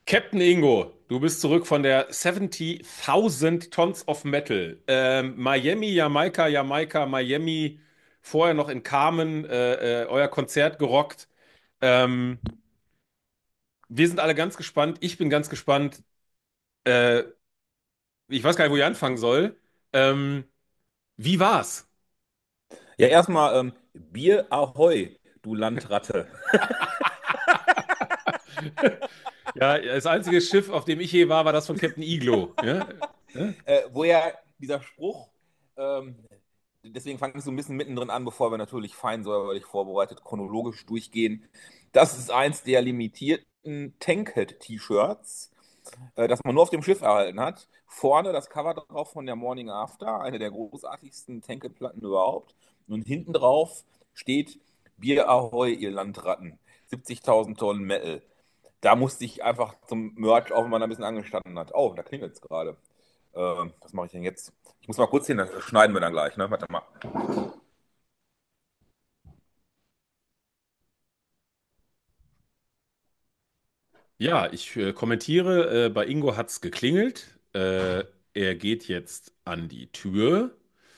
Captain Ingo, du bist zurück von der 70.000 Tons of Metal. Miami, Jamaika, Jamaika, Miami, vorher noch in Carmen, euer Konzert gerockt. Ähm, Wir sind alle ganz gespannt. Ich bin ganz gespannt. Äh, Ich weiß gar nicht, wo ich anfangen soll. Ähm, Wie war's? Ja, erstmal Bier Ahoi, du Landratte. Ja, das einzige Schiff, auf dem ich je war, war das von Captain Iglo. Ja? Ja? Wo ja dieser Spruch, ähm, deswegen fange ich so ein bisschen mittendrin an, bevor wir natürlich fein säuberlich vorbereitet chronologisch durchgehen. Das ist eins der limitierten Tankhead-T-Shirts, das man nur auf dem Schiff erhalten hat. Vorne das Cover drauf von der Morning After, eine der großartigsten Tankhead-Platten überhaupt. Und hinten drauf steht Bier Ahoi, ihr Landratten. 70.000 Tonnen Metal. Da musste ich einfach zum Merch, auch wenn man da ein bisschen angestanden hat. Oh, da klingelt es gerade. Was mache ich denn jetzt? Ich muss mal kurz hin, das schneiden wir dann gleich, ne? Warte mal. Ja, ich kommentiere, bei Ingo hat's geklingelt. Er geht jetzt an die Tür.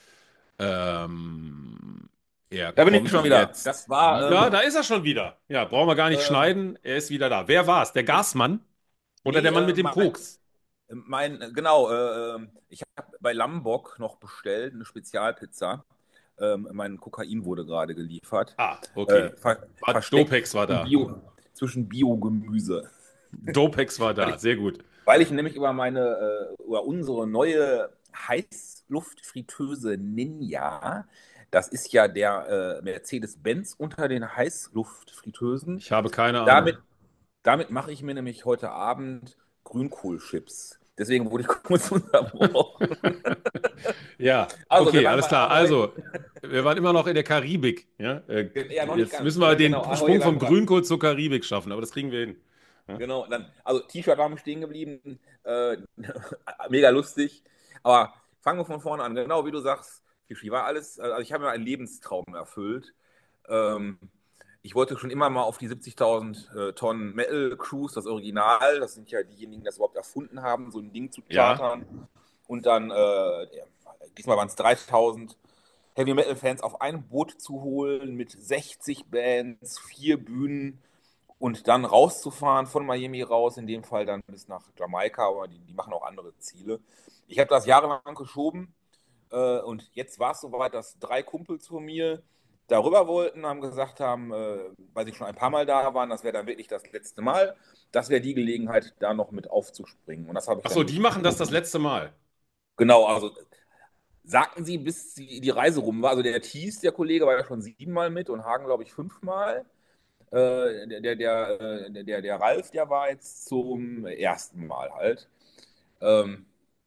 Er Da bin ich kommt schon wieder. Das jetzt war wieder. Da ist er schon wieder. Ja, brauchen wir gar nicht äh, schneiden. Er ist wieder da. Wer war's? Der Gasmann oder nee, der Mann mit dem Koks? genau, ich habe bei Lambok noch bestellt, eine Spezialpizza. Mein Kokain wurde gerade geliefert. Ah, Äh, okay. ver versteckt Dopex war zwischen da. zwischen Bio-Gemüse. Dopex war Weil da. ich, Sehr gut. weil ich nämlich über unsere neue Heißluftfritteuse Ninja, das ist ja der Mercedes-Benz unter den Heißluftfritteusen, Ich habe keine Ahnung. damit, damit mache ich mir nämlich heute Abend Grünkohlchips. Deswegen wurde ich kurz unterbrochen. Ja, Also, wir okay, waren alles bei klar. Ahoi. Also, wir waren immer noch in der Karibik. Ja? Ja, noch nicht Jetzt müssen ganz. wir den Genau, Ahoi, Sprung vom Landratten. Grünkohl zur Karibik schaffen, aber das kriegen wir hin. Ja? Genau, also T-Shirt war mir stehen geblieben. Mega lustig. Aber fangen wir von vorne an. Genau wie du sagst, Fischi, war alles, also ich habe mir einen Lebenstraum erfüllt. Ähm, Ich wollte schon immer mal auf die 70.000 Tonnen Metal Cruise, das Original, das sind ja diejenigen, die das überhaupt erfunden haben, so ein Ding zu Ja. chartern. Und dann, diesmal waren es 3.000 Heavy Metal Fans auf ein Boot zu holen mit 60 Bands, 4 Bühnen und dann rauszufahren von Miami raus, in dem Fall dann bis nach Jamaika, aber die machen auch andere Ziele. Ich habe das jahrelang geschoben und jetzt war es soweit, dass 3 Kumpels von mir darüber wollten, haben gesagt haben, weil sie schon ein paar Mal da waren, das wäre dann wirklich das letzte Mal. Das wäre die Gelegenheit, da noch mit aufzuspringen. Und das habe ich Ach so, dann die wirklich machen das gemacht. letzte Mal. Genau, also sagten sie, bis die Reise rum war. Also der Thies, der Kollege, war ja schon 7-mal mit und Hagen, glaube ich, 5-mal. Der Ralf, der war jetzt zum ersten Mal halt. Ähm,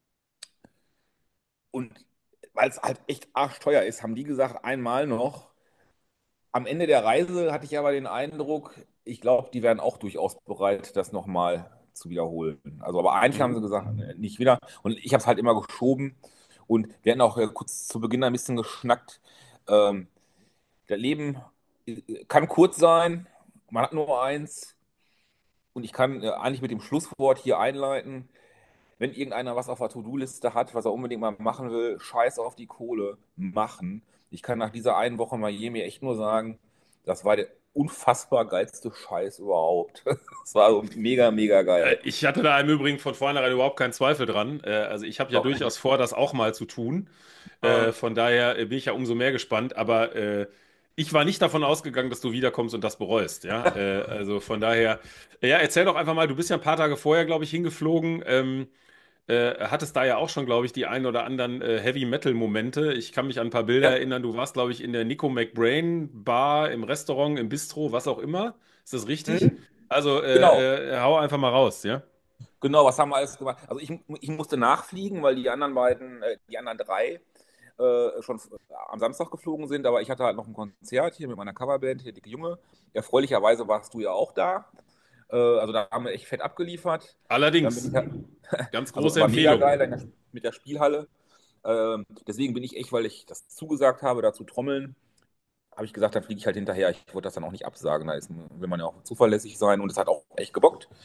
und weil es halt echt arschteuer ist, haben die gesagt, einmal noch. Am Ende der Reise hatte ich aber den Eindruck, ich glaube, die wären auch durchaus bereit, das nochmal zu wiederholen. Also, aber eigentlich haben Mhm. sie gesagt, nicht wieder. Und ich habe es halt immer geschoben. Und wir hatten auch kurz zu Beginn ein bisschen geschnackt. Ähm, Das Leben kann kurz sein, man hat nur eins. Und ich kann eigentlich mit dem Schlusswort hier einleiten. Wenn irgendeiner was auf der To-Do-Liste hat, was er unbedingt mal machen will, scheiß auf die Kohle, machen. Ich kann nach dieser einen Woche Miami echt nur sagen, das war der unfassbar geilste Scheiß überhaupt. Das war so mega, mega geil. Ich hatte da im Übrigen von vornherein überhaupt keinen Zweifel dran. Also ich habe ja Okay. durchaus vor, das auch mal zu tun. Äh, Von daher bin ich ja umso mehr gespannt. Aber ich war nicht davon ausgegangen, dass du wiederkommst und das bereust. Ja, also von daher, ja, erzähl doch einfach mal. Du bist ja ein paar Tage vorher, glaube ich, hingeflogen. Hattest da ja auch schon, glaube ich, die ein oder anderen Heavy Metal Momente. Ich kann mich an ein paar Bilder ja, erinnern. Du warst, glaube ich, in der Nico McBrain Bar, im Restaurant, im Bistro, was auch immer. Ist das richtig? mhm. Also Genau. hau einfach mal raus, ja? Genau, was haben wir alles gemacht? Also ich musste nachfliegen, weil die anderen drei schon am Samstag geflogen sind, aber ich hatte halt noch ein Konzert hier mit meiner Coverband, hier Dicke Junge. Erfreulicherweise warst du ja auch da. Also da haben wir echt fett abgeliefert. Dann bin Allerdings, ich halt, ganz also große war mega Empfehlung. geil mit der Spielhalle. Deswegen bin ich echt, weil ich das zugesagt habe, da zu trommeln, habe ich gesagt, dann fliege ich halt hinterher. Ich wollte das dann auch nicht absagen. Will man ja auch zuverlässig sein und es hat auch echt gebockt.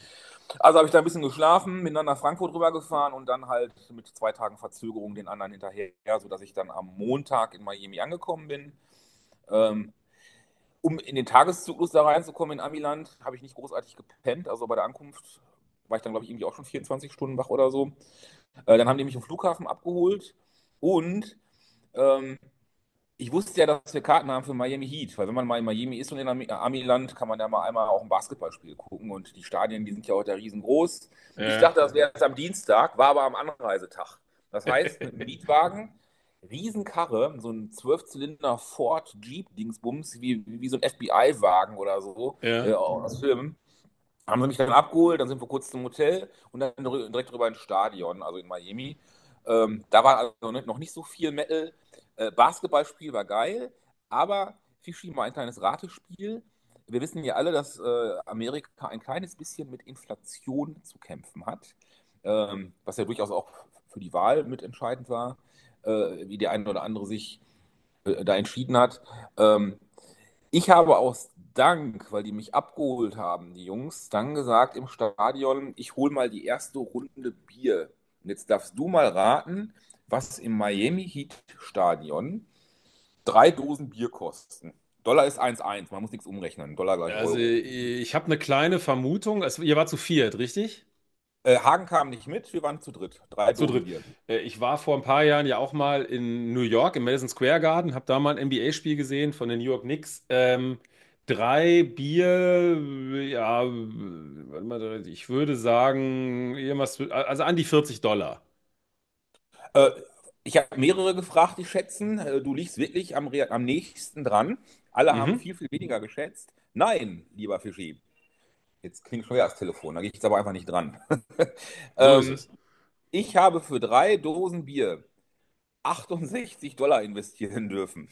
Also habe ich da ein bisschen geschlafen, bin dann nach Frankfurt rübergefahren und dann halt mit 2 Tagen Verzögerung den anderen hinterher, sodass ich dann am Montag in Miami angekommen bin. Ähm, Um in den Tageszyklus da reinzukommen in Amiland, habe ich nicht großartig gepennt. Also bei der Ankunft war ich dann, glaube ich, irgendwie auch schon 24 Stunden wach oder so. Dann haben die mich am Flughafen abgeholt und ähm, ich wusste ja, dass wir Karten haben für Miami Heat, weil wenn man mal in Miami ist und in Amiland, kann man ja mal einmal auch ein Basketballspiel gucken und die Stadien, die sind ja heute riesengroß. Ich Ja. dachte, das wäre jetzt am Dienstag, war aber am Anreisetag. Das heißt, mit einem Mietwagen, Riesenkarre, so ein 12-Zylinder Ford Jeep Dingsbums, wie so ein FBI-Wagen oder so, Ja. aus Filmen, haben sie mich dann abgeholt, dann sind wir kurz zum Hotel und dann direkt rüber ins Stadion, also in Miami. Da war also noch nicht so viel Metal. Basketballspiel war geil, aber Fischi mal ein kleines Ratespiel. Wir wissen ja alle, dass Amerika ein kleines bisschen mit Inflation zu kämpfen hat, was ja durchaus auch für die Wahl mitentscheidend war, wie der eine oder andere sich da entschieden hat. Ich habe aus Dank, weil die mich abgeholt haben, die Jungs, dann gesagt im Stadion, ich hole mal die erste Runde Bier. Und jetzt darfst du mal raten, was im Miami Heat Stadion 3 Dosen Bier kosten. Dollar ist 1,1, man muss nichts umrechnen. Dollar gleich Also Euro. ich habe eine kleine Vermutung. Ihr wart zu viert, richtig? Hagen kam nicht mit, wir waren zu dritt. Drei Zu Dosen dritt. Bier. Ich war vor ein paar Jahren ja auch mal in New York, im Madison Square Garden, habe da mal ein NBA-Spiel gesehen von den New York Knicks. Drei Bier, ja, warte mal, ich würde sagen, irgendwas, also an die $40. Äh, Ich habe mehrere gefragt, die schätzen. Du liegst wirklich am nächsten dran. Alle haben Mhm, viel, viel weniger geschätzt. Nein, lieber Fischi. Jetzt klingt schon wieder das Telefon, da gehe ich jetzt aber einfach nicht dran. so ist ähm, es. Ich habe für 3 Dosen Bier 68 $ investieren dürfen.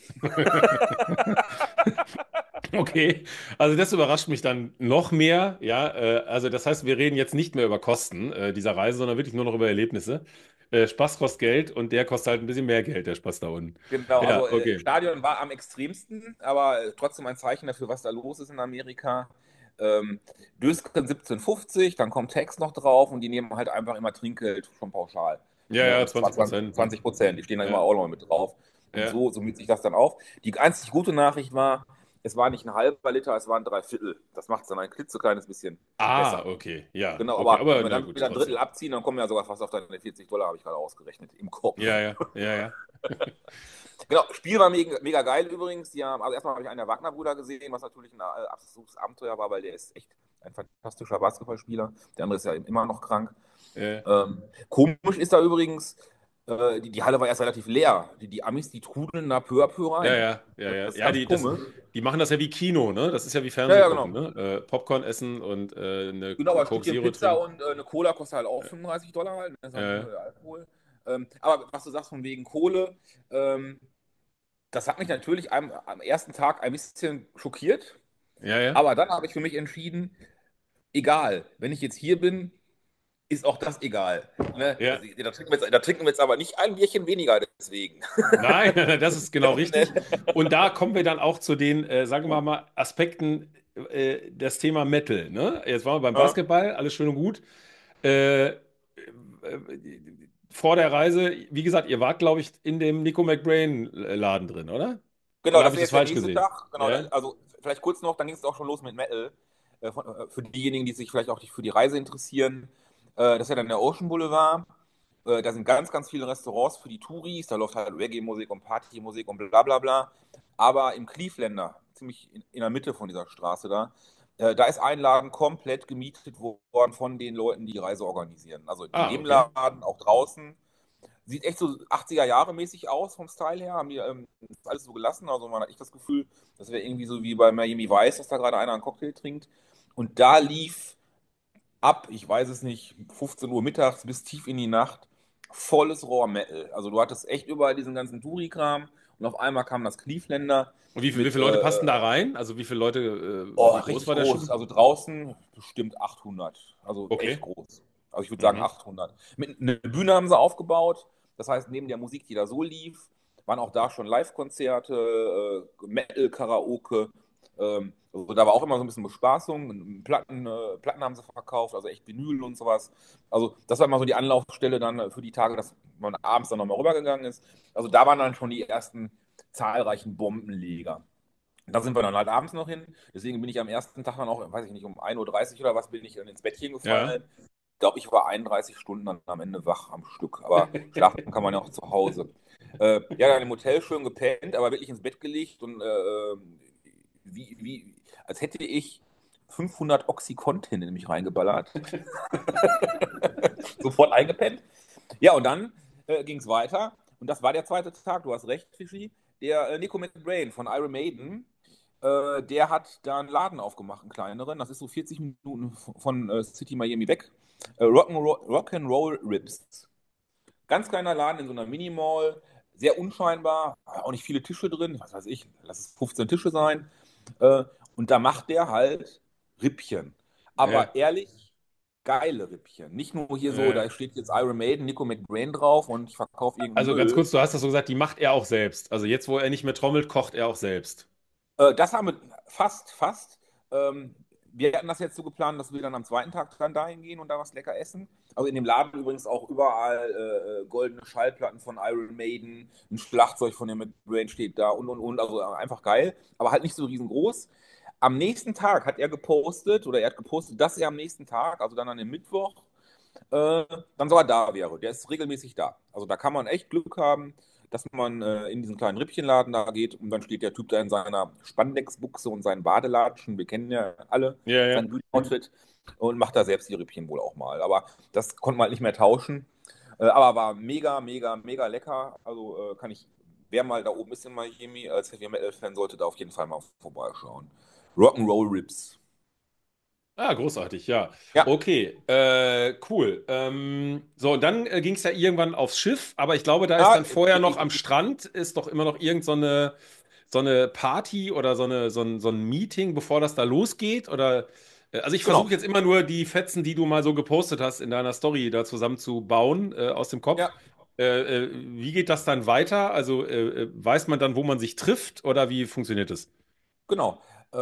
Okay, also das überrascht mich dann noch mehr. Ja, also das heißt, wir reden jetzt nicht mehr über Kosten dieser Reise, sondern wirklich nur noch über Erlebnisse. Spaß kostet Geld und der kostet halt ein bisschen mehr Geld, der Spaß da unten. Genau, Ja, also okay. Stadion war am extremsten, aber trotzdem ein Zeichen dafür, was da los ist in Amerika. Ähm, Dösken 17,50, dann kommt Tex noch drauf und die nehmen halt einfach immer Trinkgeld schon pauschal. Ja, Ne? ja, Und zwar 20%, ne? 20%, die stehen da immer Ja, auch noch mit drauf. Und ja. so summiert sich das dann auf. Die einzig gute Nachricht war, es war nicht ein halber Liter, es waren 3 Viertel. Das macht es dann ein klitzekleines bisschen Ah, besser. okay, ja, Genau, okay, aber wenn aber wir na dann gut, wieder ein Drittel trotzdem. abziehen, dann kommen wir ja sogar fast auf deine 40 $, habe ich gerade ausgerechnet, im Ja, Kopf. ja, ja, ja. Genau, Spiel war mega, mega geil übrigens. Also erstmal habe ich einen der Wagner-Brüder gesehen, was natürlich ein absolutes Abenteuer war, weil der ist echt ein fantastischer Basketballspieler. Der andere ist ja immer noch krank. Komisch ist da übrigens, die Halle war erst relativ leer. Die Amis, die trudeln da peu à peu Ja, rein. ja, ja, ja. Das ist Ja, ganz komisch. die machen das ja wie Kino, ne? Das ist ja wie Ja, Fernsehen ja, gucken, genau. ne? Popcorn essen und eine Genau, aber ein Coke Stückchen Zero Pizza trinken. und eine Cola kostet halt auch 35 $ halt. Das ist halt Äh, nur Alkohol. Aber was du sagst von wegen Kohle, ähm, das hat mich natürlich am ersten Tag ein bisschen schockiert. ja, ja. Aber dann habe ich für mich entschieden, egal, wenn ich jetzt hier bin, ist auch das egal. Ne? Ja. Da trinken wir jetzt aber nicht ein Bierchen weniger deswegen. Nein, das ist genau richtig. Ne? Und da kommen wir dann auch zu den, sagen wir mal, Aspekten des Thema Metal. Ne? Jetzt waren wir beim Ja. Basketball, alles schön und gut. Äh, vor der Reise, wie gesagt, ihr wart, glaube ich, in dem Nico McBrain-Laden drin, oder? Genau, Oder das habe ich wäre das jetzt der falsch nächste gesehen? Tag. Genau, Ja, also vielleicht kurz noch, dann ging es auch schon los mit Metal. Für diejenigen, die sich vielleicht auch für die Reise interessieren. Das ist ja dann der Ocean Boulevard. Da sind ganz, ganz viele Restaurants für die Touris. Da läuft halt Reggae-Musik und Partymusik und bla bla bla. Aber im Clevelander, ziemlich in der Mitte von dieser Straße da ist ein Laden komplett gemietet worden von den Leuten, die die Reise organisieren. Also in ah, dem okay. Laden, auch draußen. Sieht echt so 80er Jahre mäßig aus vom Style her. Haben die das alles so gelassen. Also man hat echt das Gefühl, das wäre irgendwie so wie bei Miami Vice, dass da gerade einer einen Cocktail trinkt. Und da lief ab, ich weiß es nicht, 15 Uhr mittags bis tief in die Nacht volles Rohr-Metal. Also du hattest echt überall diesen ganzen Touri-Kram und auf einmal kam das Clevelander Und wie mit, viele Leute passten da rein? Also wie viele Leute, wie groß richtig war der groß. Schuppen? Also draußen bestimmt 800. Also echt Okay. groß. Also ich würde sagen Mhm. 800. Eine Bühne haben sie aufgebaut. Das heißt, neben der Musik, die da so lief, waren auch da schon Live-Konzerte, Metal-Karaoke Also da war auch immer so ein bisschen Bespaßung. Platten haben sie verkauft, also echt Vinyl und sowas. Also das war immer so die Anlaufstelle dann für die Tage, dass man abends dann nochmal rübergegangen ist. Also da waren dann schon die ersten zahlreichen Bombenleger. Da sind wir dann halt abends noch hin. Deswegen bin ich am ersten Tag dann auch, weiß ich nicht, um 1:30 Uhr oder was, bin ich dann ins Bettchen Ja. gefallen. Ich glaube, ich war 31 Stunden dann am Ende wach am Stück. Aber schlafen kann man ja auch zu Hause. Ja, dann im Hotel schön gepennt, aber wirklich ins Bett gelegt und als hätte ich 500 Oxycontin in mich reingeballert. Sofort eingepennt. Ja, und dann ging es weiter. Und das war der zweite Tag, du hast recht, Fischi. Der Nico McBrain von Iron Maiden, der hat da einen Laden aufgemacht, einen kleineren. Das ist so 40 Minuten von City Miami weg. Rock'n'Roll Ribs. Ganz kleiner Laden in so einer Mini-Mall, sehr unscheinbar, auch nicht viele Tische drin, was weiß ich, lass es 15 Tische sein. Äh, und da macht der halt Rippchen. Ja. Aber ehrlich, geile Rippchen. Nicht nur hier so, Ja. da steht jetzt Iron Maiden, Nico McBrain drauf und ich verkaufe irgendeinen Also ganz Müll. kurz, du hast das so gesagt, die macht er auch selbst. Also jetzt, wo er nicht mehr trommelt, kocht er auch selbst. Das haben wir fast. Ähm, Wir hatten das jetzt so geplant, dass wir dann am zweiten Tag dann dahin gehen und da was lecker essen. Also in dem Laden übrigens auch überall goldene Schallplatten von Iron Maiden, ein Schlagzeug von dem McBrain steht da und. Also einfach geil, aber halt nicht so riesengroß. Am nächsten Tag hat er gepostet, oder er hat gepostet, dass er am nächsten Tag, also dann an dem Mittwoch, dann sogar da wäre. Der ist regelmäßig da. Also da kann man echt Glück haben, dass man in diesen kleinen Rippchenladen da geht und dann steht der Typ da in seiner Spandexbuchse und seinen Badelatschen, wir kennen ja alle Ja, ja. sein Bühnenoutfit, und macht da selbst die Rippchen wohl auch mal. Aber das konnte man halt nicht mehr tauschen. Aber war mega, mega, mega lecker. Also kann ich, wer mal da oben ist in Miami als Heavy Metal Fan, sollte da auf jeden Fall mal vorbeischauen. Rock'n'Roll Ribs. Ah, großartig, ja. Ja, Okay, cool. So, und dann ging es ja irgendwann aufs Schiff, aber ich glaube, da ist ah, dann vorher noch am Strand, ist doch immer noch so eine Party oder so ein Meeting, bevor das da losgeht. Oder also ich versuche genau. jetzt immer nur die Fetzen, die du mal so gepostet hast in deiner Story da zusammenzubauen aus dem Kopf. Ja, Wie geht das dann weiter? Also weiß man dann, wo man sich trifft oder wie funktioniert es? genau.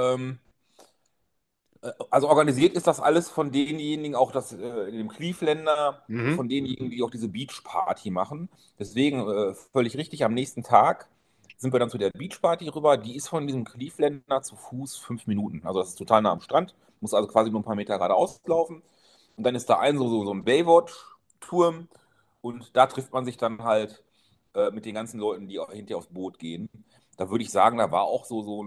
Also organisiert ist das alles von denjenigen, auch das in dem Clevelander, Mhm. von denjenigen, die auch diese Beachparty machen. Deswegen völlig richtig, am nächsten Tag sind wir dann zu der Beachparty rüber. Die ist von diesem Clevelander zu Fuß 5 Minuten. Also das ist total nah am Strand. Muss also quasi nur ein paar Meter geradeaus laufen. Und dann ist da so ein Baywatch-Turm. Und da trifft man sich dann halt mit den ganzen Leuten, die hinterher aufs Boot gehen. Da würde ich sagen, da war auch so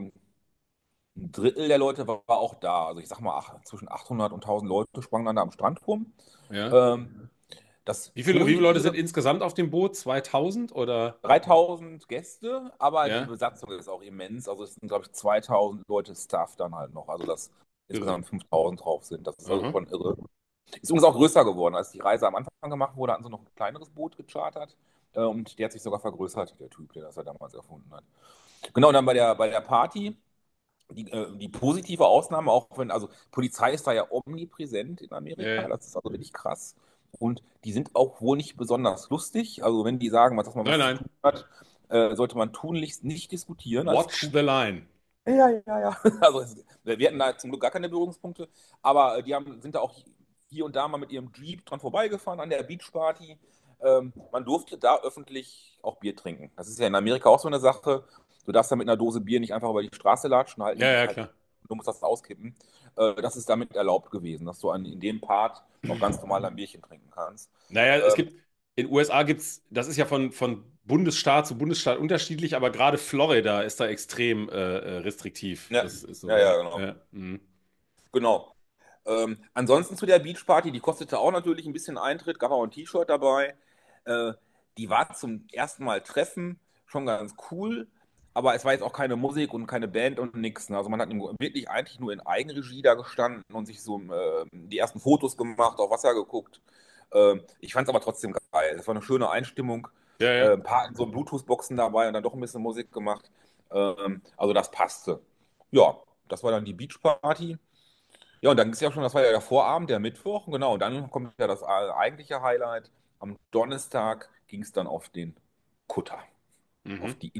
ein Drittel der Leute war auch da. Also ich sag mal, zwischen 800 und 1000 Leute sprangen dann da am Strand rum. Ja. Ähm, Das Wie viele Leute sind Positive, insgesamt auf dem Boot? 2000 oder? 3000 Gäste, aber die Ja, Besatzung ist auch immens. Also es sind, glaube ich, 2000 Leute Staff dann halt noch. Also dass irre. insgesamt 5000 drauf sind. Das ist also Aha. schon irre. Ist übrigens auch größer geworden. Als die Reise am Anfang gemacht wurde, hatten sie noch ein kleineres Boot gechartert. Und der hat sich sogar vergrößert, der Typ, der das ja damals erfunden hat. Genau, und dann bei der Party. Die positive Ausnahme, auch wenn, also Polizei ist da ja omnipräsent in Ja, Amerika, ja. das ist also wirklich krass. Und die sind auch wohl nicht besonders lustig. Also wenn die sagen, was, dass man Nein, was zu nein. tun hat, sollte man tunlichst nicht diskutieren als Watch Crew. the line. Ja, ja, ja. Also wir hatten da zum Glück gar keine Berührungspunkte, aber sind da auch hier und da mal mit ihrem Jeep dran vorbeigefahren an der Beachparty. Man durfte da öffentlich auch Bier trinken. Das ist ja in Amerika auch so eine Sache. Du darfst da mit einer Dose Bier nicht einfach über die Straße latschen, halten Ja, die dich ja, halt, klar. du musst das auskippen. Das ist damit erlaubt gewesen, dass du in dem Part auch ganz normal ein Bierchen trinken kannst. Naja, Ähm, in den USA gibt's, das ist ja von Bundesstaat zu Bundesstaat unterschiedlich, aber gerade Florida ist da extrem restriktiv. ja, Das ist so, ja, ja, ja. genau. Ja, mhm. Genau. Ansonsten zu der Beachparty, die kostete auch natürlich ein bisschen Eintritt, gab auch ein T-Shirt dabei. Äh, Die war zum ersten Mal Treffen schon ganz cool, aber es war jetzt auch keine Musik und keine Band und nichts. Also man hat wirklich eigentlich nur in Eigenregie da gestanden und sich so die ersten Fotos gemacht, auf Wasser geguckt. Ich fand es aber trotzdem geil. Es war eine schöne Einstimmung. Ja, ja. Ein paar so Bluetooth-Boxen dabei und dann doch ein bisschen Musik gemacht. Also das passte. Ja, das war dann die Beachparty. Ja, und dann ist ja schon, das war ja der Vorabend, der Mittwoch, genau. Und dann kommt ja das eigentliche Highlight. Am Donnerstag ging es dann auf den Kutter, auf Mhm. die Inlet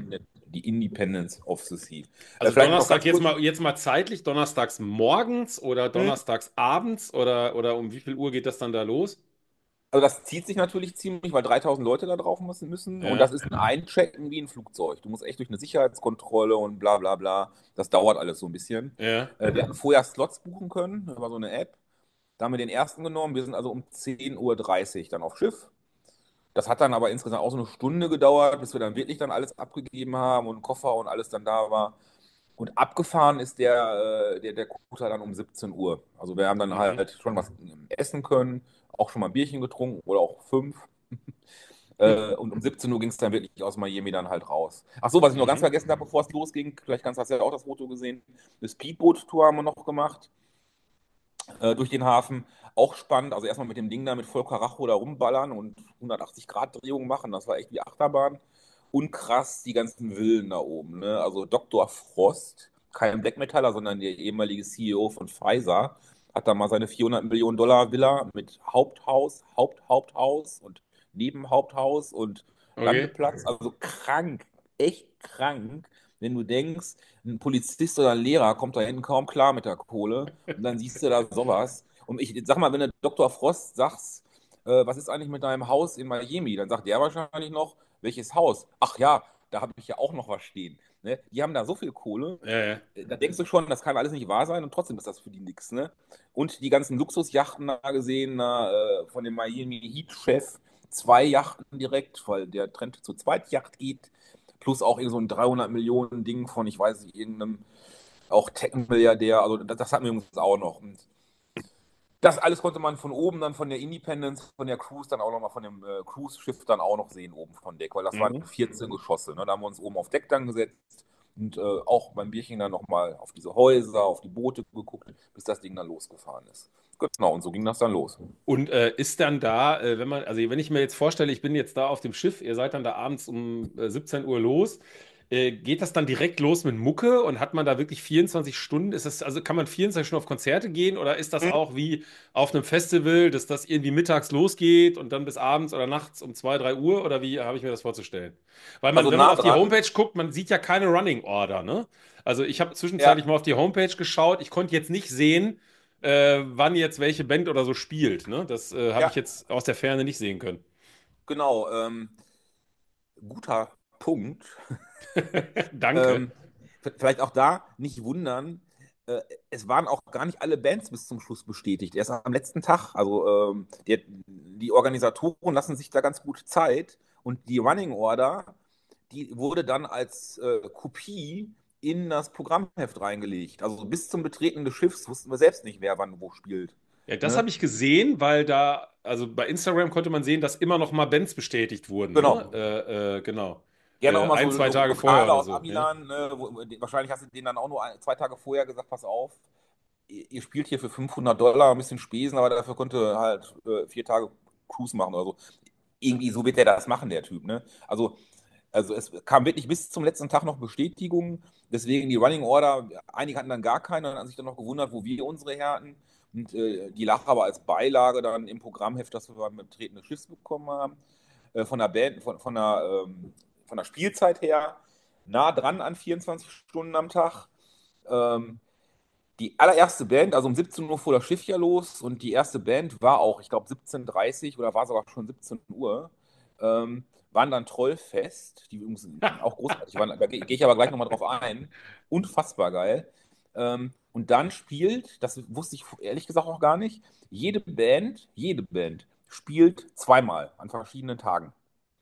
die Independence of the Sea. Also Vielleicht noch Donnerstag ganz kurz. jetzt mal zeitlich, donnerstags morgens oder donnerstags abends oder um wie viel Uhr geht das dann da los? Also das zieht sich natürlich ziemlich, weil 3000 Leute da drauf müssen. Und das Ja, ist ein Einchecken wie ein Flugzeug. Du musst echt durch eine Sicherheitskontrolle und bla bla bla. Das dauert alles so ein bisschen. ja. Wir hatten vorher Slots buchen können über so eine App. Da haben wir den ersten genommen. Wir sind also um 10:30 Uhr dann auf Schiff. Das hat dann aber insgesamt auch so eine Stunde gedauert, bis wir dann wirklich dann alles abgegeben haben und Koffer und alles dann da war. Und abgefahren ist der Kutter dann um 17 Uhr. Also wir haben dann Mhm. halt schon was essen können, auch schon mal ein Bierchen getrunken oder auch fünf. Und um 17 Uhr ging es dann wirklich aus Miami dann halt raus. Ach so, was ich noch ganz Mhm. vergessen habe, bevor es losging, vielleicht hast du ja auch das Foto gesehen, eine Speedboot-Tour haben wir noch gemacht durch den Hafen. Auch spannend, also erstmal mit dem Ding da mit voll Karacho da rumballern und 180-Grad-Drehung machen, das war echt wie Achterbahn. Und krass, die ganzen Villen da oben. Ne? Also Dr. Frost, kein Black Metaller, sondern der ehemalige CEO von Pfizer, hat da mal seine 400 Millionen Dollar Villa mit Haupthaus, Haupthaus und Nebenhaupthaus und Okay. Landeplatz. Also krank, echt krank, wenn du denkst, ein Polizist oder ein Lehrer kommt da hinten kaum klar mit der Kohle und dann siehst du da sowas. Und ich sag mal, wenn du Dr. Frost sagst, was ist eigentlich mit deinem Haus in Miami, dann sagt der wahrscheinlich noch, welches Haus? Ach ja, da habe ich ja auch noch was stehen. Ne? Die haben da so viel Kohle, Ja, ja. da denkst du schon, das kann alles nicht wahr sein und trotzdem ist das für die nix. Ne? Und die ganzen Luxusjachten da gesehen, von dem Miami Heat-Chef, 2 Yachten direkt, weil der Trend zur Zweitjacht geht, plus auch irgend so ein 300 Millionen Ding von, ich weiß nicht, irgendeinem auch Tech-Milliardär, also das hatten wir übrigens auch noch. Und das alles konnte man von oben dann von der Independence, von der Cruise dann auch nochmal von dem Cruise-Schiff dann auch noch sehen oben von Deck, weil das waren Mhm. 14 Geschosse. Ne? Da haben wir uns oben auf Deck dann gesetzt und auch beim Bierchen dann nochmal auf diese Häuser, auf die Boote geguckt, bis das Ding dann losgefahren ist. Genau, und so ging das dann los. Und ist dann da, wenn man, also wenn ich mir jetzt vorstelle, ich bin jetzt da auf dem Schiff, ihr seid dann da abends um 17 Uhr los, geht das dann direkt los mit Mucke und hat man da wirklich 24 Stunden? Ist das, also kann man 24 Stunden auf Konzerte gehen oder ist das auch wie auf einem Festival, dass das irgendwie mittags losgeht und dann bis abends oder nachts um 2, 3 Uhr oder wie habe ich mir das vorzustellen? Weil man, Also wenn man nah auf die dran. Homepage guckt, man sieht ja keine Running Order, ne? Also ich habe zwischenzeitlich Ja, mal auf die Homepage geschaut, ich konnte jetzt nicht sehen, wann jetzt welche Band oder so spielt. Ne? Das habe ich ja, jetzt aus der Ferne nicht sehen können. genau. Guter Punkt. Danke. Ähm, Vielleicht auch da nicht wundern. Es waren auch gar nicht alle Bands bis zum Schluss bestätigt. Erst am letzten Tag. Also die Organisatoren lassen sich da ganz gut Zeit. Und die Running Order, die wurde dann als Kopie in das Programmheft reingelegt. Also bis zum Betreten des Schiffs wussten wir selbst nicht, wer wann wo spielt. Ja, das Ne? habe ich gesehen, weil da, also bei Instagram konnte man sehen, dass immer noch mal Bands bestätigt wurden. Ne? Genau. Genau. Gerne auch mal Ein, so zwei Tage vorher Lokale oder aus so. Ja. Amiland. Ne, wahrscheinlich hast du denen dann auch nur 2 Tage vorher gesagt, pass auf, ihr spielt hier für 500 $, ein bisschen Spesen, aber dafür könnt ihr halt 4 Tage Cruise machen oder so. Irgendwie so wird der das machen, der Typ. Ne? Also es kam wirklich bis zum letzten Tag noch Bestätigungen, deswegen die Running Order, einige hatten dann gar keine und haben sich dann noch gewundert, wo wir unsere her hatten. Und die lag aber als Beilage dann im Programmheft, das wir beim Betreten des Schiffs bekommen haben, von der Band, von der Spielzeit her, nah dran an 24 Stunden am Tag. Ähm, Die allererste Band, also um 17 Uhr fuhr das Schiff ja los und die erste Band war auch, ich glaube, 17:30 oder war sogar schon 17 Uhr, waren dann Trollfest, die übrigens auch großartig waren, da gehe ich aber gleich nochmal drauf ein. Unfassbar geil. Und dann spielt, das wusste ich ehrlich gesagt auch gar nicht, jede Band spielt zweimal an verschiedenen Tagen.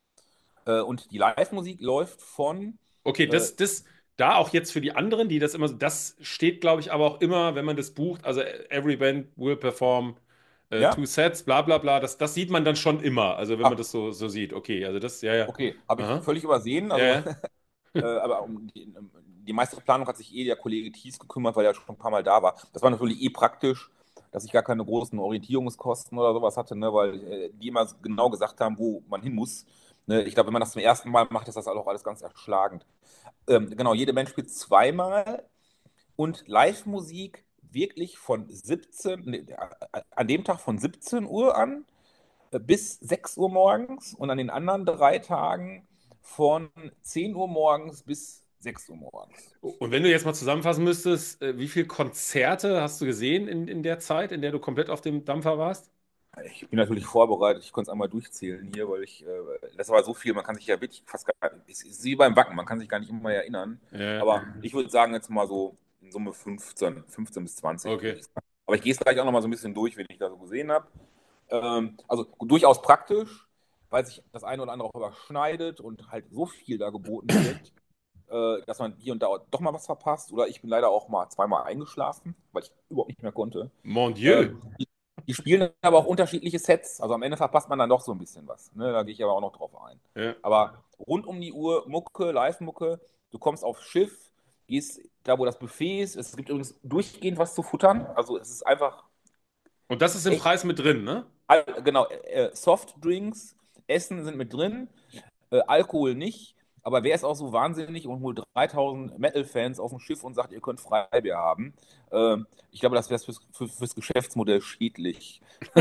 Und die Live-Musik läuft von, Okay, äh, da auch jetzt für die anderen, die das immer so, das steht, glaube ich, aber auch immer, wenn man das bucht, also every band will perform two ja, sets, bla bla bla, das sieht man dann schon immer, also wenn man ah, das so sieht. Okay, also das, ja, ja. okay, habe ich Aha. völlig übersehen. Ja, Also ja. aber die meiste Planung hat sich der Kollege Thies gekümmert, weil er schon ein paar Mal da war. Das war natürlich praktisch, dass ich gar keine großen Orientierungskosten oder sowas hatte, ne, weil die immer genau gesagt haben, wo man hin muss. Ne, ich glaube, wenn man das zum ersten Mal macht, ist das auch alles ganz erschlagend. Genau, jede Band spielt zweimal und Live-Musik wirklich von 17, nee, an dem Tag von 17 Uhr an bis 6 Uhr morgens und an den anderen 3 Tagen von 10 Uhr morgens bis 6 Uhr morgens. Und wenn du jetzt mal zusammenfassen müsstest, wie viele Konzerte hast du gesehen in der Zeit, in der du komplett auf dem Dampfer warst? Ich bin natürlich vorbereitet, ich konnte es einmal durchzählen hier, weil das war so viel, man kann sich ja wirklich fast gar nicht, es ist wie beim Backen, man kann sich gar nicht immer erinnern. Ja, Aber ich würde sagen, jetzt mal so in Summe 15 bis 20, würde okay. ich sagen. Aber ich gehe es gleich auch noch mal so ein bisschen durch, wen ich da so gesehen habe. Also durchaus praktisch, weil sich das eine oder andere auch überschneidet und halt so viel da geboten wird, dass man hier und da doch mal was verpasst. Oder ich bin leider auch mal zweimal eingeschlafen, weil ich überhaupt nicht mehr konnte. Mon Dieu. Die spielen aber auch unterschiedliche Sets. Also am Ende verpasst man dann doch so ein bisschen was. Ne? Da gehe ich aber auch noch drauf ein. Ja. Aber rund um die Uhr Mucke, Live-Mucke. Du kommst aufs Schiff, gehst da, wo das Buffet ist. Es gibt übrigens durchgehend was zu futtern. Also es ist einfach Und das ist im echt, Preis mit drin, ne? genau, Softdrinks, Essen sind mit drin, Alkohol nicht. Aber wer ist auch so wahnsinnig und holt 3000 Metal-Fans auf dem Schiff und sagt, ihr könnt Freibier haben? Ich glaube, das wäre fürs Geschäftsmodell schädlich.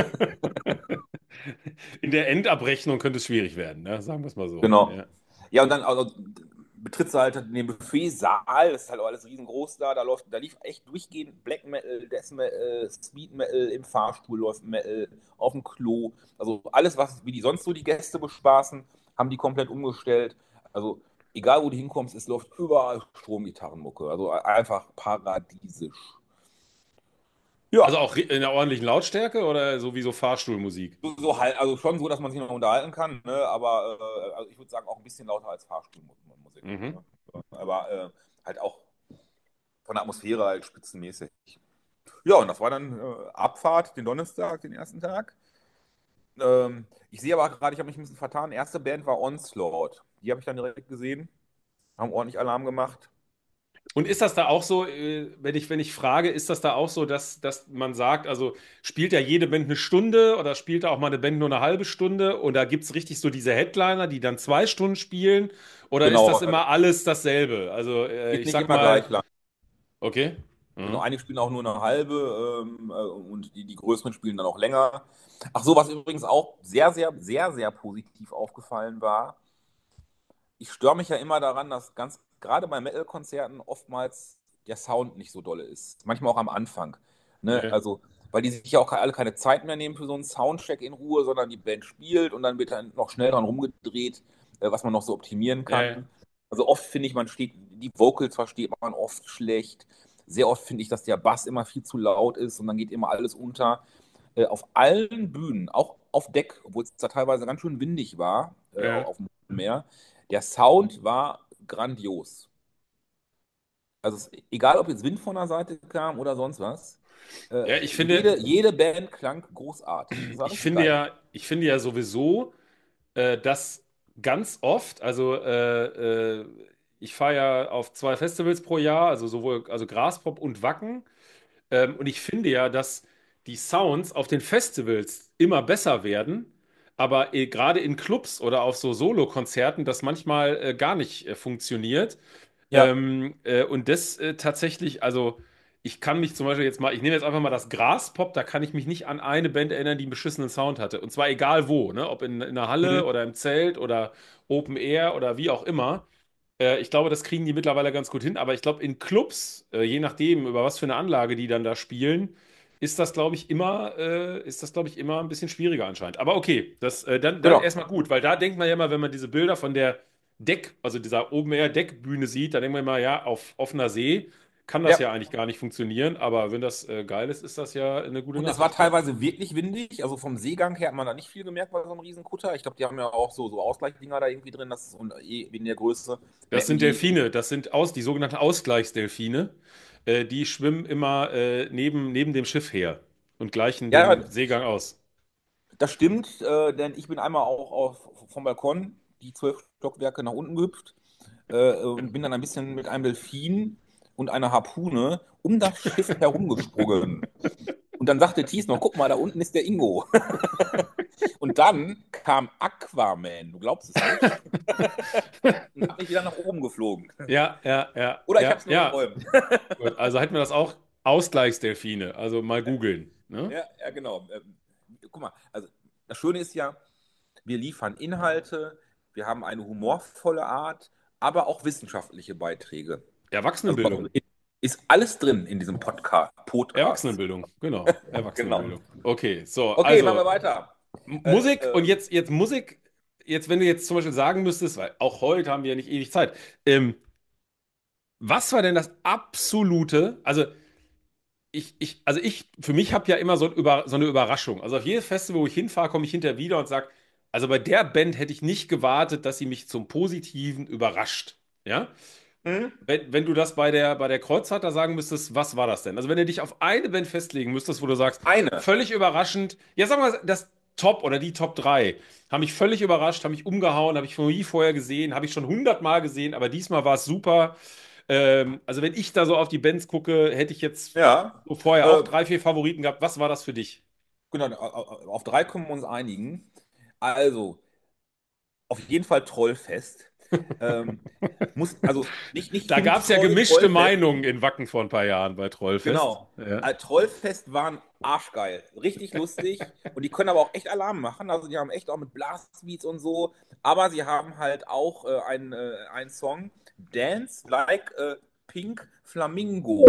In der Endabrechnung könnte es schwierig werden, ne? Sagen wir es mal so. Genau. Ja. Ja, und dann also, betrittst du halt den Buffetsaal, das ist halt auch alles riesengroß da, da lief echt durchgehend Black Metal, Death Metal, Speed Metal, im Fahrstuhl läuft Metal, auf dem Klo. Also alles, was, wie die sonst so die Gäste bespaßen, haben die komplett umgestellt. Also egal, wo du hinkommst, es läuft überall Stromgitarrenmucke. Also einfach paradiesisch. Also Ja, auch in einer ordentlichen Lautstärke oder sowieso Fahrstuhlmusik? so halt, also schon so, dass man sich noch unterhalten kann, ne? Aber also ich würde sagen, auch ein bisschen lauter als Fahrstuhlmusik. Mhm. Ne? Aber halt auch von der Atmosphäre halt spitzenmäßig. Ja, und das war dann Abfahrt, den Donnerstag, den ersten Tag. Ich sehe aber gerade, ich habe mich ein bisschen vertan. Erste Band war Onslaught. Die habe ich dann direkt gesehen, haben ordentlich Alarm gemacht. Und ist das da auch so, wenn ich frage, ist das da auch so, dass man sagt, also spielt ja jede Band eine Stunde oder spielt da auch mal eine Band nur eine halbe Stunde oder gibt es richtig so diese Headliner, die dann 2 Stunden spielen oder ist Genau, das immer alles dasselbe? Also geht ich nicht sag immer mal, gleich lang. okay. Genau, Mhm. einige spielen auch nur eine halbe und die größeren spielen dann auch länger. Ach so, was übrigens auch sehr, sehr, sehr, sehr positiv aufgefallen war, ich störe mich ja immer daran, dass ganz gerade bei Metal-Konzerten oftmals der Sound nicht so dolle ist. Manchmal auch am Anfang. Ne? Ja, Also, weil die sich ja auch alle keine Zeit mehr nehmen für so einen Soundcheck in Ruhe, sondern die Band spielt und dann wird dann noch schnell dran rumgedreht, was man noch so optimieren ja, ja. kann. Also oft finde ich, die Vocals versteht man oft schlecht. Sehr oft finde ich, dass der Bass immer viel zu laut ist und dann geht immer alles unter. Auf allen Bühnen, auch auf Deck, obwohl es da teilweise ganz schön windig war, Ja. auf dem Meer, der Sound war grandios. Also egal, ob jetzt Wind von der Seite kam oder sonst was, Ja, ich finde, jede Band klang großartig. Das war ich richtig finde geil. ja, ich finde ja sowieso, dass ganz oft, ich fahre ja auf 2 Festivals pro Jahr, also sowohl also Graspop und Wacken. Und ich finde ja, dass die Sounds auf den Festivals immer besser werden, aber gerade in Clubs oder auf so Solo-Konzerten das manchmal gar nicht funktioniert. Ja. Und das tatsächlich, also ich kann mich zum Beispiel jetzt mal, ich nehme jetzt einfach mal das Graspop, da kann ich mich nicht an eine Band erinnern, die einen beschissenen Sound hatte. Und zwar egal wo, ne? Ob in einer Halle Mhm. oder im Zelt oder Open Air oder wie auch immer. Ich glaube, das kriegen die mittlerweile ganz gut hin, aber ich glaube, in Clubs, je nachdem, über was für eine Anlage die dann da spielen, ist das, glaube ich, immer ein bisschen schwieriger anscheinend. Aber okay, dann Genau. erstmal gut, weil da denkt man ja immer, wenn man diese Bilder von der also dieser Open-Air-Deckbühne sieht, dann denkt man immer, ja, auf offener See kann das Ja. ja eigentlich gar nicht funktionieren, aber wenn das geil ist, ist das ja eine gute Und es war Nachricht, ja. teilweise wirklich windig. Also vom Seegang her hat man da nicht viel gemerkt bei so einem Riesenkutter. Ich glaube, die haben ja auch so Ausgleichsdinger da irgendwie drin. Und wegen der Größe Das merken sind die. Delfine, die sogenannten Ausgleichsdelfine. Die schwimmen immer neben dem Schiff her und gleichen Ja, den Seegang aus. das stimmt, denn ich bin einmal auch vom Balkon die 12 Stockwerke nach unten gehüpft und bin dann ein bisschen mit einem Delfin und einer Harpune um das Schiff herumgesprungen. Und dann sagte Thies noch, guck mal, da unten ist der Ingo. Und dann kam Aquaman, du glaubst es nicht, und hat mich wieder nach oben geflogen. Ja, ja, ja, Oder ich habe ja, es nur ja. geträumt. Gut, also hätten wir das auch Ausgleichsdelfine, also mal googeln. Ne? Ja, ja, genau. Guck mal, also das Schöne ist ja, wir liefern Inhalte, wir haben eine humorvolle Art, aber auch wissenschaftliche Beiträge. Also Erwachsenenbildung. ist alles drin in diesem Podcast. Erwachsenenbildung, genau. Genau. Erwachsenenbildung. Okay, so, Okay, machen also wir weiter. Äh, Musik und äh, jetzt Musik, jetzt, wenn du jetzt zum Beispiel sagen müsstest, weil auch heute haben wir ja nicht ewig Zeit, was war denn das absolute, also für mich habe ja immer so eine Überraschung. Also auf jedes Festival, wo ich hinfahre, komme ich hinterher wieder und sage, also bei der Band hätte ich nicht gewartet, dass sie mich zum Positiven überrascht. Ja? hm? Wenn du das bei der Kreuzfahrt sagen müsstest, was war das denn? Also wenn du dich auf eine Band festlegen müsstest, wo du sagst, Eine. völlig überraschend, ja sag mal, das Top oder die Top 3 haben mich völlig überrascht, haben mich umgehauen, habe ich noch nie vorher gesehen, habe ich schon 100 Mal gesehen, aber diesmal war es super. Also wenn ich da so auf die Bands gucke, hätte ich jetzt Ja. so vorher auch Äh, 3, 4 Favoriten gehabt. Was war das für dich? genau, auf drei können wir uns einigen. Also, auf jeden Fall Trollfest. Ähm, also nicht Da Finn gab es ja Troll, gemischte Trollfest. Meinungen in Wacken vor ein paar Jahren bei Trollfest. Genau. Ja. Trollfest waren arschgeil. Richtig lustig. Und die können aber auch echt Alarm machen. Also die haben echt auch mit Blastbeats und so. Aber sie haben halt auch einen Song, Dance Like a Pink Flamingo.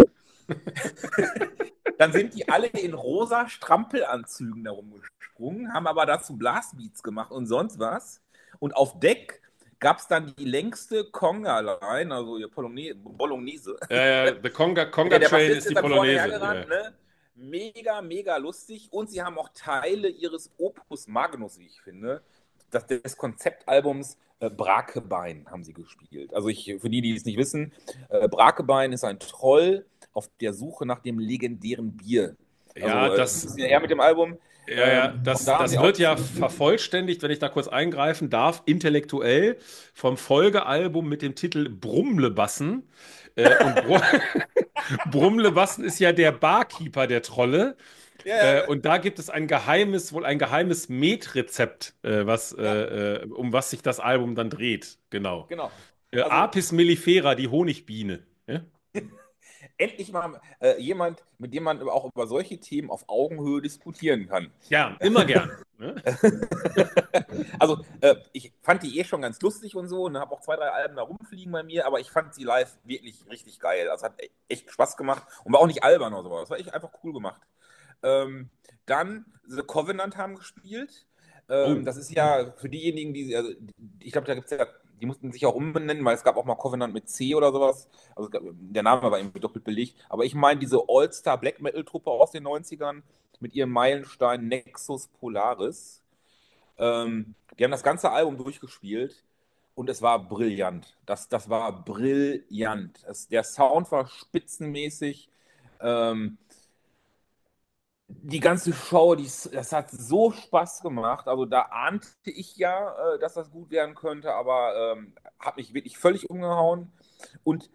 Dann sind die alle in rosa Strampelanzügen da rumgesprungen, haben aber dazu Blastbeats gemacht und sonst was. Und auf Deck gab es dann die längste Conga-Line, also ihr Bolognese. The Conga Der Train Bassist ist die ist dann vorne Polonaise. Ja. hergerannt, ne? Mega, mega lustig. Und sie haben auch Teile ihres Opus Magnus, wie ich finde, des Konzeptalbums Brakebein haben sie gespielt. Also für die es nicht wissen, Brakebein ist ein Troll auf der Suche nach dem legendären Bier. Ja, Also ist ein bisschen her mit dem Album. ja, ja, Und das, da haben das sie auch wird ja gespielt. vervollständigt, wenn ich da kurz eingreifen darf, intellektuell vom Folgealbum mit dem Titel Brumlebassen. Und Brumlebassen ist ja der Barkeeper der Trolle. Ja, ja, Und da gibt es wohl ein geheimes Metrezept, ja, um was sich das Album dann dreht. Genau. genau. Also Apis mellifera, die Honigbiene. Ja? endlich mal jemand, mit dem man auch über solche Themen auf Augenhöhe diskutieren kann. Gern, immer gern. Ne? Also, ich fand die eh schon ganz lustig und so und habe auch zwei, drei Alben da rumfliegen bei mir, aber ich fand sie live wirklich richtig geil. Also hat echt Spaß gemacht und war auch nicht albern oder so. Das war echt einfach cool gemacht. Dann The Covenant haben gespielt. Oh, Das ist ja für diejenigen, also ich glaube, da gibt es ja, die mussten sich auch umbenennen, weil es gab auch mal Covenant mit C oder sowas. Also der Name war irgendwie doppelt belegt. Aber ich meine diese All-Star Black Metal-Truppe aus den 90ern mit ihrem Meilenstein Nexus Polaris. Die haben das ganze Album durchgespielt und es war brillant. Das war brillant. Der Sound war spitzenmäßig. Ähm, die ganze Show, das hat so Spaß gemacht. Also da ahnte ich ja, dass das gut werden könnte, aber hat mich wirklich völlig umgehauen. Und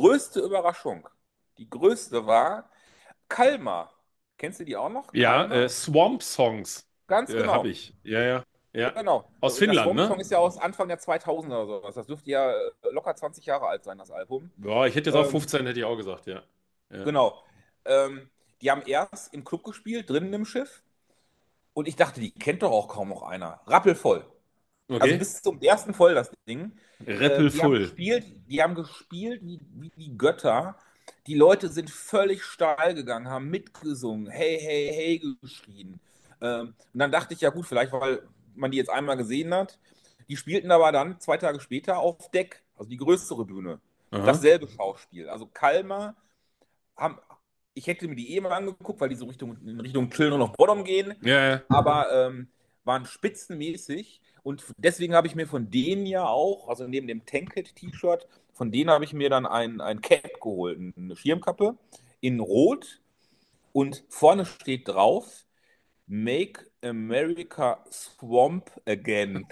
die größte war Kalmar. Kennst du die auch noch? ja, Kalmar? Swamp Songs Ganz habe genau. ich. Ja, ja, ja. Genau. Aus Der Finnland, Swamp ne? Song ist ja aus Anfang der 2000er oder sowas. Das dürfte ja locker 20 Jahre alt sein, das Album. Ja, ich hätte jetzt auch Ähm, 15, hätte ich auch gesagt, ja. Ja. genau. Die haben erst im Club gespielt, drinnen im Schiff. Und ich dachte, die kennt doch auch kaum noch einer. Rappelvoll. Also Okay. bis zum ersten voll das Ding. Rappel Full. Die haben gespielt wie die Götter. Die Leute sind völlig steil gegangen, haben mitgesungen, hey, hey, hey geschrien. Und dann dachte ich, ja gut, vielleicht, weil man die jetzt einmal gesehen hat. Die spielten aber dann 2 Tage später auf Deck, also die größere Bühne. Aha. Dasselbe Schauspiel. Also Kalmar haben, ich hätte mir die mal angeguckt, weil die so in Richtung Children of Bodom gehen, Ja, ja. aber waren spitzenmäßig und deswegen habe ich mir von denen ja auch, also neben dem Tankhead-T-Shirt, von denen habe ich mir dann ein Cap geholt, eine Schirmkappe in Rot und vorne steht drauf, Make America Swamp Again.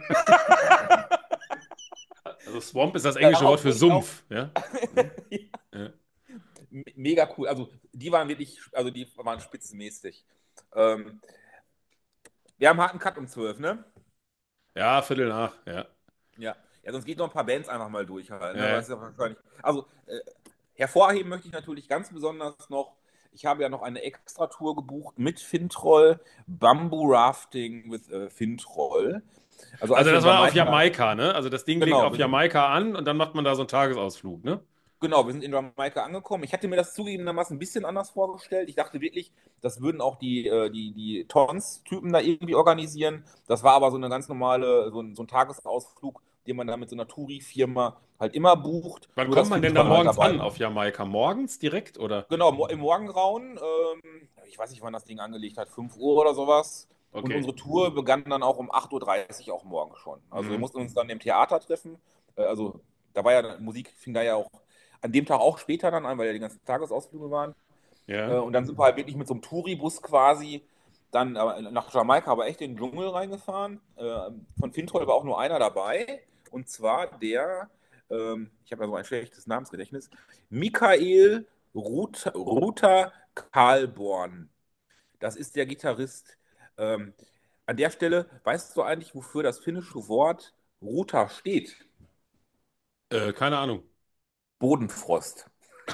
Also Swamp ist das englische Wort Darauf für bin ich auch Sumpf, ja. Hm? Ja, mega cool. Also die waren wirklich, also die waren spitzenmäßig. Ähm, wir haben einen harten Cut um 12, ne? ja, Viertel nach, ja. Ja. Ja, sonst geht noch ein paar Bands einfach mal durch halt, Ja, ne? Weil es ja. ja wahrscheinlich. Also hervorheben möchte ich natürlich ganz besonders noch Ich habe ja noch eine Extra-Tour gebucht mit Fintroll, Bamboo Rafting with Fintroll. Also als Also wir das in war auf Jamaika, Jamaika, ne? Also das Ding legt genau, auf Jamaika an und dann macht man da so einen Tagesausflug, ne? wir sind in Jamaika angekommen. Ich hatte mir das zugegebenermaßen ein bisschen anders vorgestellt. Ich dachte wirklich, das würden auch die Tons-Typen da irgendwie organisieren. Das war aber so eine ganz normale, so ein Tagesausflug, den man da mit so einer Touri-Firma halt immer bucht. Wann Nur kommt dass man denn da Fintroll halt morgens dabei an war. auf Jamaika? Morgens direkt oder? Genau, im Morgengrauen, ich weiß nicht, wann das Ding angelegt hat, 5 Uhr oder sowas. Und Okay. unsere Tour begann dann auch um 8:30 Uhr auch morgens schon. Also wir Mhm. mussten uns dann im Theater treffen. Also da war ja, Musik fing da ja auch an dem Tag auch später dann an, weil ja die ganzen Tagesausflüge waren. Ja. Und dann sind wir halt wirklich mit so einem Touribus quasi dann nach Jamaika, aber echt in den Dschungel reingefahren. Von Fintroll war auch nur einer dabei. Und zwar ich habe ja so ein schlechtes Namensgedächtnis, Michael Ruter Karlborn. Das ist der Gitarrist. Ähm, an der Stelle, weißt du eigentlich, wofür das finnische Wort Ruta steht? Keine Ahnung. Bodenfrost.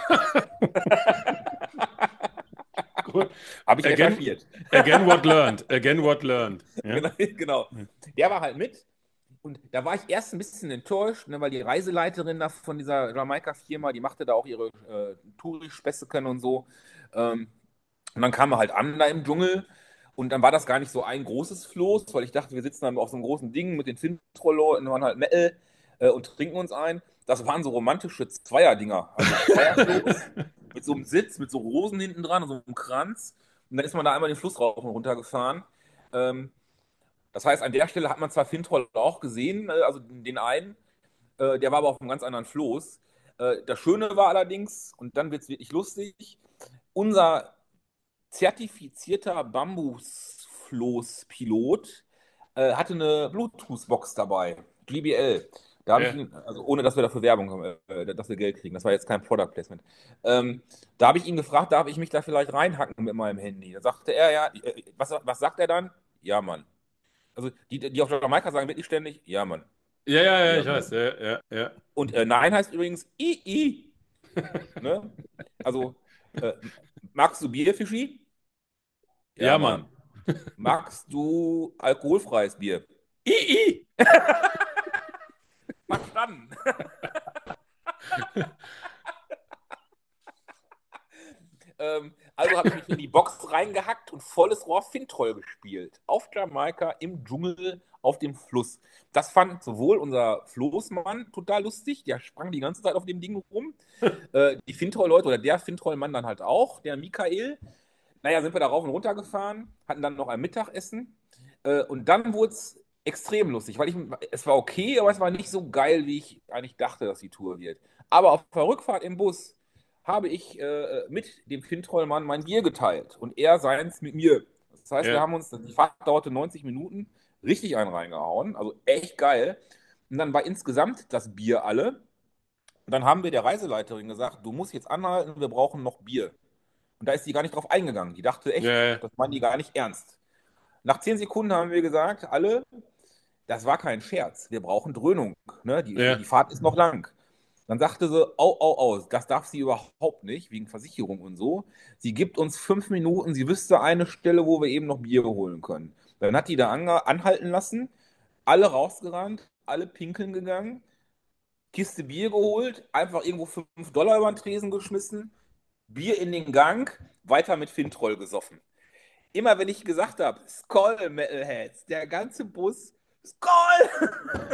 Gut. Habe ich Again, recherchiert. again what learned. Again what learned. Ja. Genau, genau. Der war halt mit. Und da war ich erst ein bisschen enttäuscht, ne, weil die Reiseleiterin da von dieser Jamaika-Firma, die machte da auch ihre Touri-Späßchen und so. Ähm, und dann kamen wir halt an da im Dschungel und dann war das gar nicht so ein großes Floß, weil ich dachte, wir sitzen dann auf so einem großen Ding mit den Fintrollo und waren halt Metal und trinken uns ein. Das waren so romantische Zweierdinger, also Zweierfloß mit so einem Sitz, mit so Rosen hinten dran und so einem Kranz. Und dann ist man da einmal den Fluss rauf und runter gefahren. Ähm, Das heißt, an der Stelle hat man zwar Fintroll auch gesehen, also den einen, der war aber auf einem ganz anderen Floß. Das Schöne war allerdings, und dann wird es wirklich lustig, unser zertifizierter Bambusfloß-Pilot hatte eine Bluetooth-Box dabei, JBL. Da habe ich Ja. ihn, also ohne dass wir dafür Werbung haben, dass wir Geld kriegen, das war jetzt kein Product Placement. Da habe ich ihn gefragt, darf ich mich da vielleicht reinhacken mit meinem Handy? Da sagte er, ja, was sagt er dann? Ja, Mann. Also die auf Jamaika sagen wirklich ständig, ja, Mann. Ja, ja, ja, Ja, ich weiß. Mann. Ja, ja, ja. Und Nein heißt übrigens I. Ne? Also, äh, magst du Bier, Fischi? Ja, Ja, Mann. Mann. Magst du alkoholfreies Bier? I. Verstanden. Also habe ich mich in die Box reingehackt und volles Rohr Fintroll gespielt. Auf Jamaika, im Dschungel, auf dem Fluss. Das fand sowohl unser Floßmann total lustig, der sprang die ganze Zeit auf dem Ding rum. Die Fintroll-Leute oder der Fintroll-Mann dann halt auch, der Michael. Naja, sind wir da rauf und runter gefahren, hatten dann noch ein Mittagessen. Und dann wurde es extrem lustig, weil es war okay, aber es war nicht so geil, wie ich eigentlich dachte, dass die Tour wird. Aber auf der Rückfahrt im Bus habe ich mit dem Fintrollmann mein Bier geteilt und er seins mit mir. Das heißt, wir Ja. haben uns, die Fahrt dauerte 90 Minuten, richtig einen reingehauen, also echt geil. Und dann war insgesamt das Bier alle. Und dann haben wir der Reiseleiterin gesagt, du musst jetzt anhalten, wir brauchen noch Bier. Und da ist die gar nicht drauf eingegangen. Die dachte Ja, echt, ja, das meinen die gar nicht ernst. Nach 10 Sekunden haben wir gesagt, alle, das war kein Scherz. Wir brauchen Dröhnung. Ne? Die ja. Fahrt ist noch lang. Dann sagte sie, au, au, au, das darf sie überhaupt nicht, wegen Versicherung und so. Sie gibt uns 5 Minuten, sie wüsste eine Stelle, wo wir eben noch Bier holen können. Dann hat die da anhalten lassen, alle rausgerannt, alle pinkeln gegangen, Kiste Bier geholt, einfach irgendwo $5 über den Tresen geschmissen, Bier in den Gang, weiter mit Fintroll gesoffen. Immer wenn ich gesagt habe, Skoll, Metalheads, der ganze Bus, Skoll!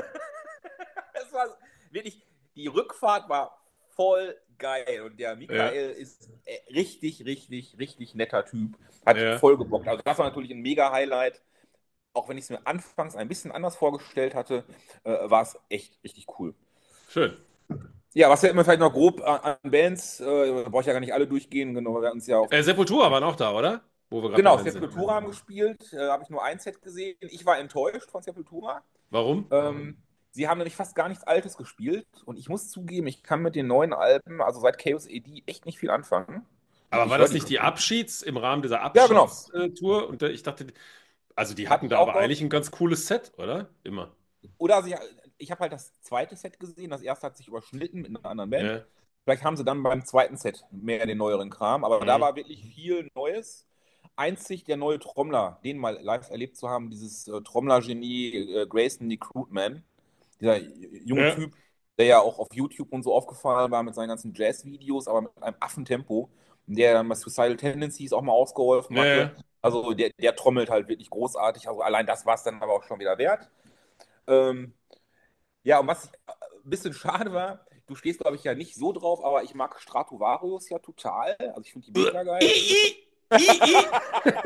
Es war wirklich, die Rückfahrt war voll geil. Und der Ja, Michael ist richtig, richtig, richtig netter Typ. Hat ja. voll gebockt. Also das war natürlich ein mega Highlight. Auch wenn ich es mir anfangs ein bisschen anders vorgestellt hatte, war es echt richtig cool. Schön. Ja, was hätten wir vielleicht noch grob an Bands? Brauche ich ja gar nicht alle durchgehen. Genau, wir hatten uns ja auf Sepultura waren auch da, oder? Wo wir gerade bei Genau, Bands sind. Sepultura haben gespielt, habe ich nur ein Set gesehen. Ich war enttäuscht von Sepultura. Warum? Sie haben nämlich fast gar nichts Altes gespielt und ich muss zugeben, ich kann mit den neuen Alben, also seit Chaos AD, echt nicht viel anfangen. Aber war Ich höre das die. nicht die im Rahmen dieser Ja, genau. Abschiedstour? Und ich dachte, also die Hatte hatten ich da auch aber gehofft. eigentlich ein ganz cooles Set, oder? Immer. Oder ich habe halt das zweite Set gesehen. Das erste hat sich überschnitten mit einer anderen Band. Ja. Vielleicht haben sie dann beim zweiten Set mehr den neueren Kram, aber da Mhm. war wirklich viel Neues. Einzig der neue Trommler, den mal live erlebt zu haben, dieses Trommler-Genie Grayson the Crudeman, dieser junge Ja. Typ, der ja auch auf YouTube und so aufgefallen war mit seinen ganzen Jazz-Videos, aber mit einem Affentempo, der dann bei Suicidal Tendencies auch mal ausgeholfen Ja, hatte. ja. Also der trommelt halt wirklich großartig. Also allein das war es dann aber auch schon wieder wert. Ähm, ja, und was ein bisschen schade war, du stehst, glaube ich, ja nicht so drauf, aber ich mag Stratovarius ja total. Also ich finde die I, mega geil. I,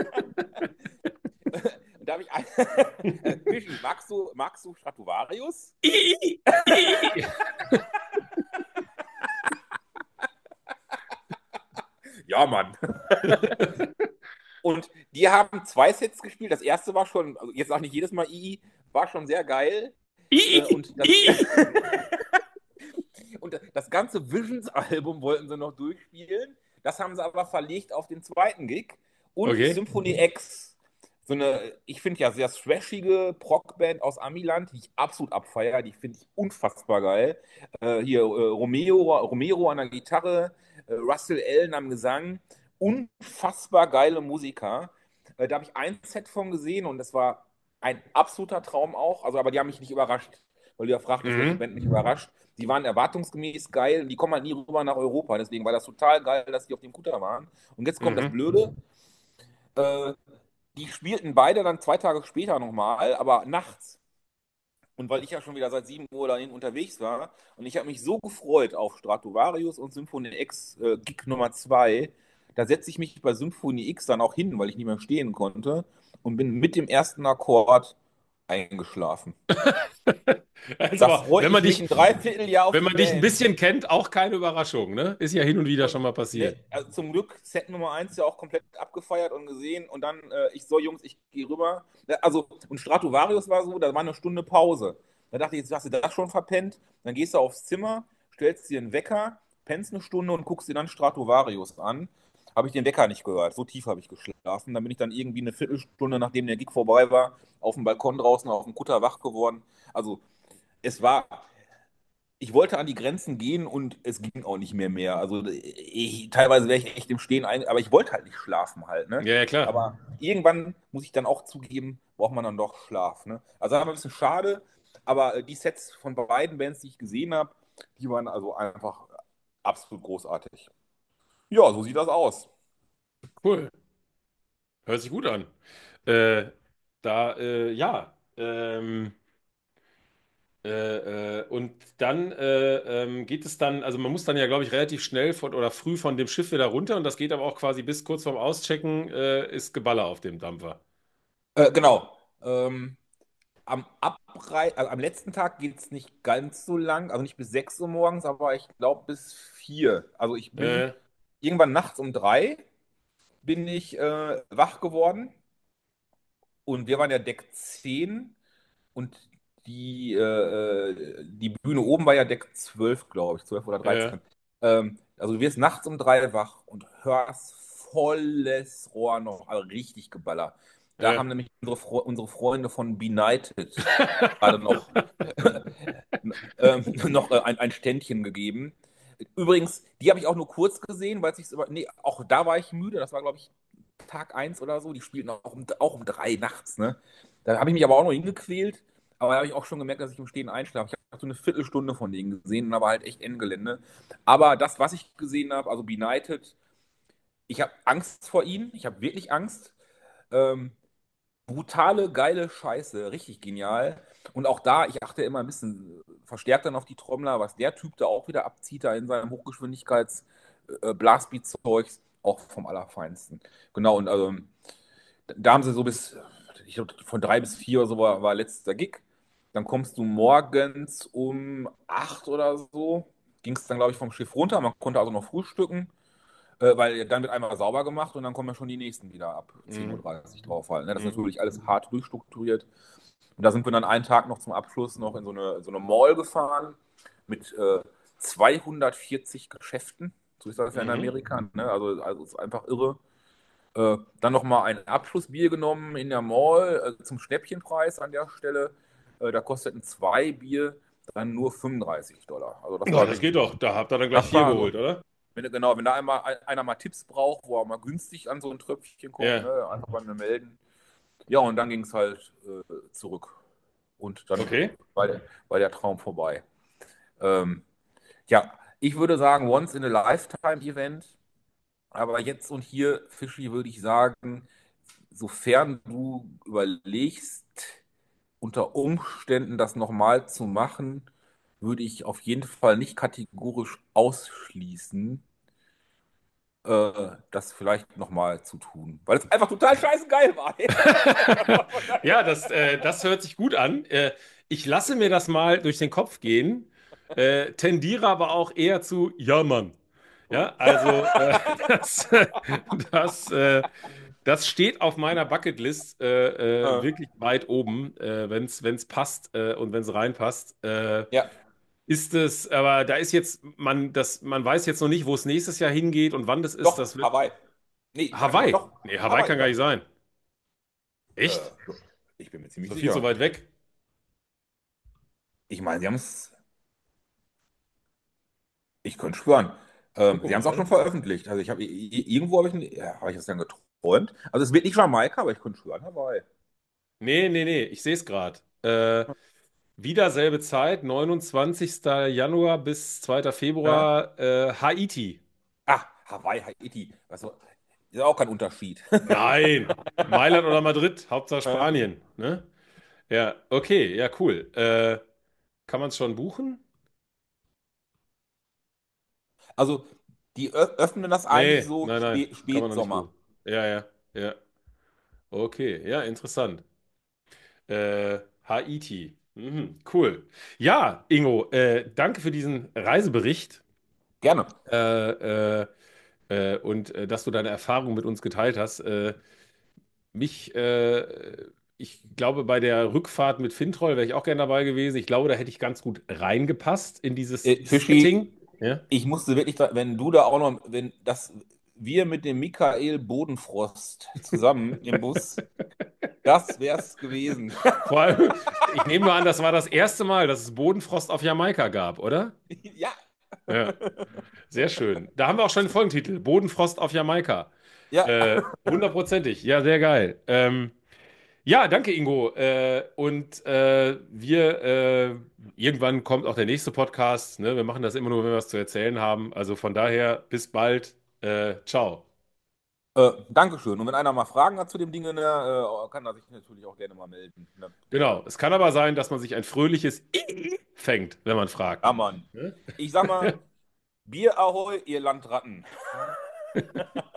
Und da habe ich ein Michi, magst du Stratovarius? I, I. Ja, Mann. Und die haben zwei Sets gespielt. Das erste war schon, also jetzt auch nicht jedes Mal II, war schon sehr geil. I, Und das, I. und das ganze Visions-Album wollten sie noch durchspielen. Das haben sie aber verlegt auf den zweiten Gig. Und Okay. Symphony X, so eine, ich finde ja sehr thrashige Prog-Band aus Amiland, die ich absolut abfeiere, die finde ich unfassbar geil. Hier Romero an der Gitarre, Russell Allen am Gesang, unfassbar geile Musiker. Da habe ich ein Set von gesehen und das war ein absoluter Traum auch. Also, aber die haben mich nicht überrascht, weil du ja fragtest, welche Mhm. Band mich überrascht. Die waren erwartungsgemäß geil und die kommen halt nie rüber nach Europa. Deswegen war das total geil, dass die auf dem Kutter waren. Und jetzt kommt das Mhm. Blöde. Äh, Die spielten beide dann 2 Tage später nochmal, aber nachts. Und weil ich ja schon wieder seit 7 Uhr dahin unterwegs war und ich habe mich so gefreut auf Stratovarius und Symphony X Gig Nummer 2, da setze ich mich bei Symphony X dann auch hin, weil ich nicht mehr stehen konnte und bin mit dem ersten Akkord eingeschlafen. Also, Da aber freue ich mich ein Dreivierteljahr auf wenn die man dich ein Band. bisschen kennt, auch keine Überraschung, ne? Ist ja hin und wieder Und schon mal ne, passiert. also zum Glück Set Nummer 1 ja auch komplett abgefeiert und gesehen und dann, ich so, Jungs, ich gehe rüber. Also, und Stratovarius war so, da war eine Stunde Pause. Da dachte ich, jetzt hast du das schon verpennt. Dann gehst du aufs Zimmer, stellst dir einen Wecker, pennst eine Stunde und guckst dir dann Stratovarius an. Habe ich den Wecker nicht gehört. So tief habe ich geschlafen. Dann bin ich dann irgendwie eine Viertelstunde, nachdem der Gig vorbei war, auf dem Balkon draußen auf dem Kutter wach geworden. Also, es war, ich wollte an die Grenzen gehen und es ging auch nicht mehr. Also teilweise wäre ich echt im Stehen ein, aber ich wollte halt nicht schlafen halt, ne? Ja, ja, klar. Aber irgendwann muss ich dann auch zugeben, braucht man dann doch Schlaf, ne? Also das war ein bisschen schade, aber die Sets von beiden Bands, die ich gesehen habe, die waren also einfach absolut großartig. Ja, so sieht das aus. Cool. Hört sich gut an. Äh, ja. Und dann geht es dann, also man muss dann ja, glaube ich, relativ schnell von oder früh von dem Schiff wieder runter und das geht aber auch quasi bis kurz vorm Auschecken, ist Geballer auf dem Dampfer. Genau. Also am letzten Tag geht es nicht ganz so lang, also nicht bis 6 Uhr morgens, aber ich glaube bis 4. Also ich bin Äh, irgendwann nachts um 3 bin ich wach geworden, und wir waren ja Deck 10 und die Bühne oben war ja Deck 12, glaube ich, 12 oder äh, 13. Also du wirst nachts um 3 wach und hörst volles Rohr noch, also richtig Geballer. Da äh. haben nämlich unsere Freunde von Benighted gerade noch, noch ein Ständchen gegeben. Übrigens, die habe ich auch nur kurz gesehen, weil es sich nee, auch da war ich müde. Das war, glaube ich, Tag 1 oder so. Die spielten auch um 3 nachts. Ne? Da habe ich mich aber auch noch hingequält. Aber da habe ich auch schon gemerkt, dass ich im Stehen einschlafe. Ich habe so eine Viertelstunde von denen gesehen, aber halt echt Endgelände. Aber das, was ich gesehen habe, also Benighted, ich habe Angst vor ihnen. Ich habe wirklich Angst. Ähm, Brutale, geile Scheiße, richtig genial. Und auch da, ich achte immer ein bisschen verstärkt dann auf die Trommler, was der Typ da auch wieder abzieht, da in seinem Hochgeschwindigkeits-Blastbeat-Zeugs, auch vom Allerfeinsten. Genau, und also, da haben sie so bis, ich glaube, von 3 bis 4 oder so war letzter Gig. Dann kommst du morgens um 8 oder so, ging es dann, glaube ich, vom Schiff runter. Man konnte also noch frühstücken, weil dann wird einmal sauber gemacht und dann kommen ja schon die nächsten wieder ab 10:30 Mhm. Uhr drauf halt. Ne? Das ist Mhm. natürlich alles hart durchstrukturiert. Und da sind wir dann einen Tag noch zum Abschluss noch in so eine Mall gefahren mit 240 Geschäften. So ist das ja in Mhm. Amerika. Ne? Also ist einfach irre. Dann nochmal ein Abschlussbier genommen in der Mall zum Schnäppchenpreis an der Stelle. Da kosteten 2 Bier dann nur $35. Also das Ja, war das wirklich, geht doch. Da habt ihr dann gleich das vier war geholt, so. oder? Genau, wenn da einer mal Tipps braucht, wo er mal günstig an so ein Tröpfchen kommt, Ja, ne, einfach bei mir melden. Ja, und dann ging es halt zurück. Und dann okay. war der Traum vorbei. Ähm, ja, ich würde sagen, once in a lifetime Event. Aber jetzt und hier, Fischi, würde ich sagen, sofern du überlegst, unter Umständen das nochmal zu machen, würde ich auf jeden Fall nicht kategorisch ausschließen, das vielleicht nochmal zu tun. Weil es einfach total scheiße geil war. Ja, das hört sich gut an. Ich lasse mir das mal durch den Kopf gehen, tendiere aber auch eher zu, ja, Mann. Ja, also das, das, äh, das steht auf meiner Bucketlist wirklich weit oben, wenn's passt und wenn es reinpasst. Ja, Ist es, aber da ist jetzt, man weiß jetzt noch nicht, wo es nächstes Jahr hingeht und wann das ist. doch, Das wird Hawaii. Nee, Hawaii. doch, Nee, Hawaii Hawaii, kann gar ja. nicht sein. Äh, Echt? ich bin mir Ist ziemlich doch viel zu sicher. weit weg. Ich meine, sie haben es, ich könnte schwören, Ich gucke sie haben es auch schon mal. veröffentlicht. Also irgendwo habe ich das dann geträumt. Also es wird nicht Jamaika, aber ich könnte schwören, Hawaii. Nee, nee, nee, ich sehe es gerade. Wieder selbe Zeit, 29. Januar bis 2. Ja. Februar, Haiti. Ah, Hawaii, Haiti. Also, ist auch kein Unterschied. Nein, Mailand oder Madrid, Hauptsache Spanien. Ne? Ja, okay, ja, cool. Kann man es schon buchen? Also, die öffnen das eigentlich Nee, so nein, nein, kann man noch nicht Spätsommer. buchen. Ja, ja, ja. Okay, ja, interessant. Haiti. Mhm, cool. Ja, Ingo, danke für diesen Reisebericht. Gerne. Äh, und dass du deine Erfahrungen mit uns geteilt hast. Mich, ich glaube, bei der Rückfahrt mit Fintroll wäre ich auch gerne dabei gewesen. Ich glaube, da hätte ich ganz gut reingepasst in dieses Fischi, Setting. Ja, ich musste wirklich, wenn du da auch noch, wenn das, wir mit dem Michael Bodenfrost zusammen im Bus, das wär's gewesen. vor allem, ich nehme mal an, das war das erste Mal, dass es Bodenfrost auf Jamaika gab, oder? Ja, Ja, sehr schön. Da haben wir auch schon den Folgentitel: Bodenfrost auf Jamaika. ja. Hundertprozentig, ja, sehr geil. Ja, danke, Ingo. Irgendwann kommt auch der nächste Podcast. Ne? Wir machen das immer nur, wenn wir was zu erzählen haben. Also von daher, bis bald. Ciao. Dankeschön. Und wenn einer mal Fragen hat zu dem Ding, ne, kann er sich natürlich auch gerne mal melden. Ne? Genau. Es kann aber sein, dass man sich ein fröhliches fängt, wenn man fragt. Ja, Mann. Ne? Ich sag mal, Bier Ahoi, ihr Landratten.